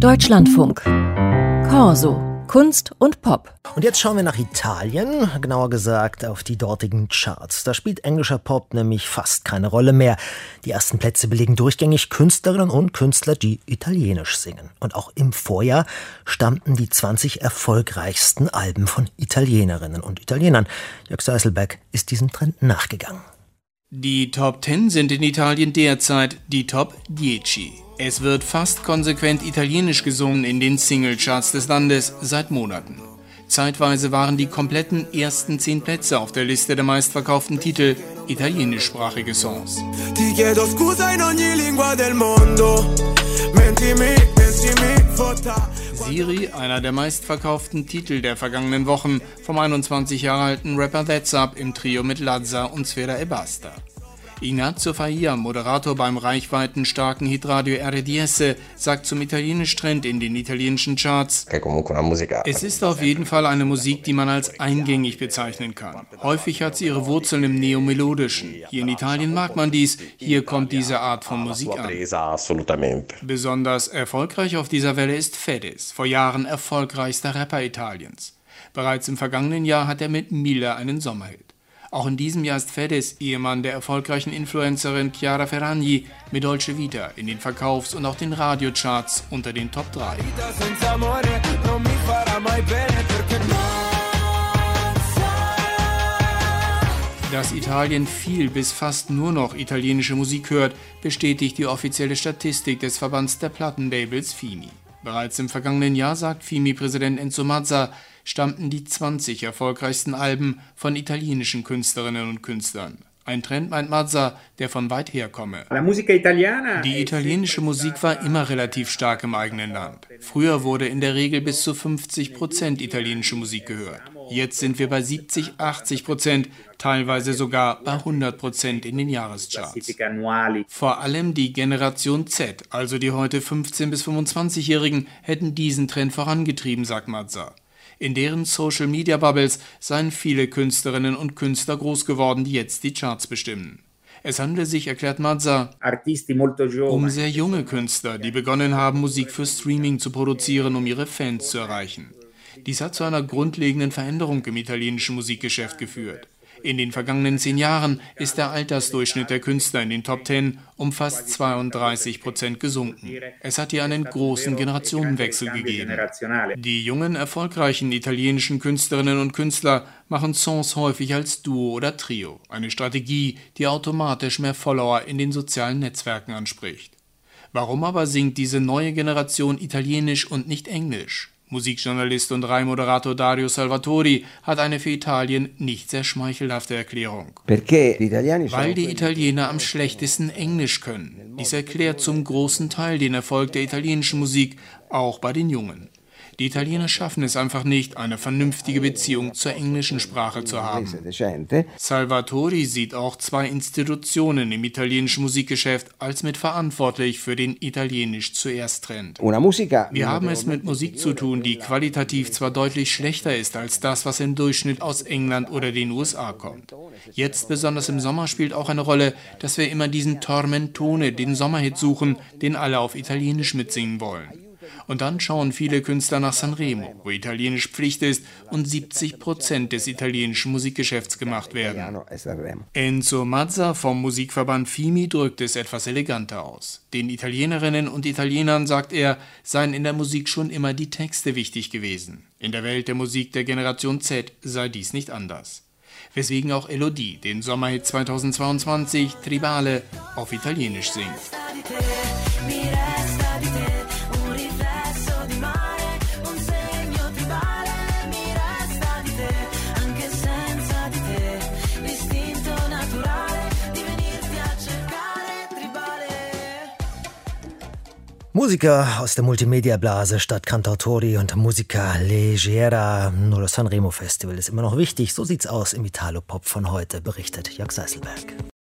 Deutschlandfunk. Corso. Kunst und Pop. Und jetzt schauen wir nach Italien, genauer gesagt auf die dortigen Charts. Da spielt englischer Pop nämlich fast keine Rolle mehr. Die ersten Plätze belegen durchgängig Künstlerinnen und Künstler, die italienisch singen. Und auch im Vorjahr stammten die 20 erfolgreichsten Alben von Italienerinnen und Italienern. Jörg Seiselberg ist diesem Trend nachgegangen. Die Top 10 sind in Italien derzeit die Top 10. Es wird fast konsequent italienisch gesungen in den Singlecharts des Landes seit Monaten. Zeitweise waren die kompletten ersten 10 Plätze auf der Liste der meistverkauften Titel italienischsprachige Songs. Siri, einer der meistverkauften Titel der vergangenen Wochen, vom 21 Jahre alten Rapper That's Up im Trio mit Lazza und Sfera Ebbasta. Ignazio Faia, Moderator beim reichweitenstarken Hitradio RDS, sagt zum Italienisch-Trend in den italienischen Charts: Es ist auf jeden Fall eine Musik, die man als eingängig bezeichnen kann. Häufig hat sie ihre Wurzeln im Neomelodischen. Hier in Italien mag man dies, hier kommt diese Art von Musik an. Besonders erfolgreich auf dieser Welle ist Fedez, vor Jahren erfolgreichster Rapper Italiens. Bereits im vergangenen Jahr hat er mit Mille einen Sommerhit. Auch in diesem Jahr ist Fedez, Ehemann der erfolgreichen Influencerin Chiara Ferragni, mit Dolce Vita in den Verkaufs- und auch den Radiocharts unter den Top 3. Dass Italien viel bis fast nur noch italienische Musik hört, bestätigt die offizielle Statistik des Verbands der Plattenlabels FIMI. Bereits im vergangenen Jahr, sagt FIMI-Präsident Enzo Mazza, stammten die 20 erfolgreichsten Alben von italienischen Künstlerinnen und Künstlern. Ein Trend, meint Mazza, der von weit her komme. Die italienische Musik war immer relativ stark im eigenen Land. Früher wurde in der Regel bis zu 50% italienische Musik gehört. Jetzt sind wir bei 70-80%, teilweise sogar bei 100% in den Jahrescharts. Vor allem die Generation Z, also die heute 15- bis 25-Jährigen, hätten diesen Trend vorangetrieben, sagt Mazza. In deren Social-Media-Bubbles seien viele Künstlerinnen und Künstler groß geworden, die jetzt die Charts bestimmen. Es handele sich, erklärt Mazza, um sehr junge Künstler, die begonnen haben, Musik für Streaming zu produzieren, um ihre Fans zu erreichen. Dies hat zu einer grundlegenden Veränderung im italienischen Musikgeschäft geführt. In den vergangenen 10 Jahren ist der Altersdurchschnitt der Künstler in den Top 10 um fast 32% gesunken. Es hat hier einen großen Generationenwechsel gegeben. Die jungen, erfolgreichen italienischen Künstlerinnen und Künstler machen Songs häufig als Duo oder Trio. Eine Strategie, die automatisch mehr Follower in den sozialen Netzwerken anspricht. Warum aber singt diese neue Generation Italienisch und nicht Englisch? Musikjournalist und Rai-Moderator Dario Salvatori hat eine für Italien nicht sehr schmeichelhafte Erklärung. Weil die Italiener am schlechtesten Englisch können. Dies erklärt zum großen Teil den Erfolg der italienischen Musik, auch bei den Jungen. Die Italiener schaffen es einfach nicht, eine vernünftige Beziehung zur englischen Sprache zu haben. Salvatori sieht auch 2 Institutionen im italienischen Musikgeschäft als mitverantwortlich für den Italienisch zuerst Trend. Wir haben es mit Musik zu tun, die qualitativ zwar deutlich schlechter ist als das, was im Durchschnitt aus England oder den USA kommt. Jetzt, besonders im Sommer, spielt auch eine Rolle, dass wir immer diesen Tormentone, den Sommerhit suchen, den alle auf Italienisch mitsingen wollen. Und dann schauen viele Künstler nach Sanremo, wo Italienisch Pflicht ist und 70% des italienischen Musikgeschäfts gemacht werden. Enzo Mazza vom Musikverband FIMI drückt es etwas eleganter aus. Den Italienerinnen und Italienern, sagt er, seien in der Musik schon immer die Texte wichtig gewesen. In der Welt der Musik der Generation Z sei dies nicht anders. Weswegen auch Elodie den Sommerhit 2022 Tribale auf Italienisch singt. Musiker aus der Multimedia-Blase statt Cantautori und Musica Leggera. Nur das Sanremo-Festival ist immer noch wichtig. So sieht's aus im Italo-Pop von heute, berichtet Jörg Seiselberg.